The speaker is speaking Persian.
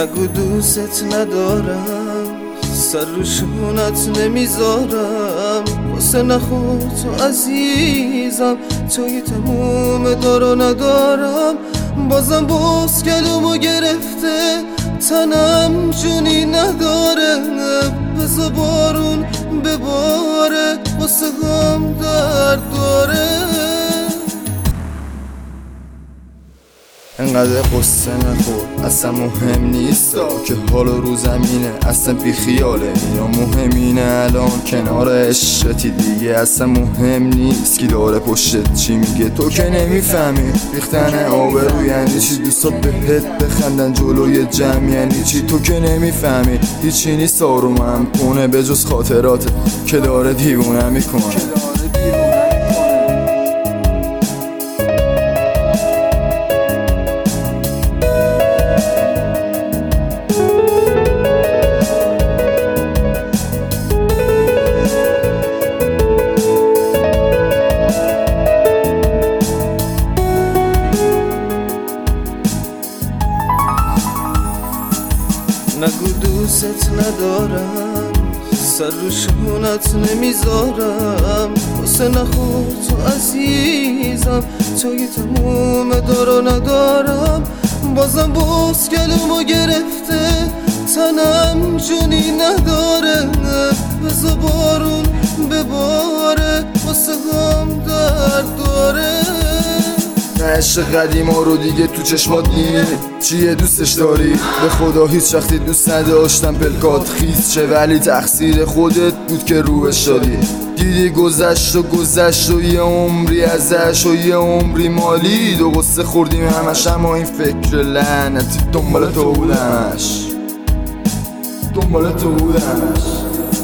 نگو دوست ندارم، سر رو شونت نمیذارم، واسه نخود تو عزیزم، توی تموم دارو ندارم. بازم باز گلومو گرفته تنم جونی نداره، بذار بارون بباره واسه غم درد داره. انقدر قصه نخور اصلا مهم نیستا که حال رو زمینه اصلا بی خیاله. یا مهم اینه الان کنار عشقتی دیگه اصلا مهم نیست کی داره پشتت چی میگه. تو که نمیفهمی ریختن آبرو یعنی چی، دوستا بهت بخندن جلوی جمع یعنی چی. تو که نمیفهمی هیچی نیست آرومم کنه به جز خاطرات که داره دیوونه میکنه. نگو دوست ندارم، سر رو شونت نمیذارم، واسه نخود تو عزیزم، توی تموم دارو ندارم. بازم باز گلومو گرفته تنم جونی نداره، بذار بارون بباره واسه غم درد داره. عشق قدیما رو دیگه تو چشمات نیست، چیه دوستش داری؟ به خدا هیچ وقتی دوست نداشتم پلکات خیز چه، ولی تقصیر خودت بود که روش شدی. دیدی گذشت و یه عمری ازش و یه عمری مالی، دو قصه خوردیم همش اما این فکر لعنتی دنبال تو بودمش.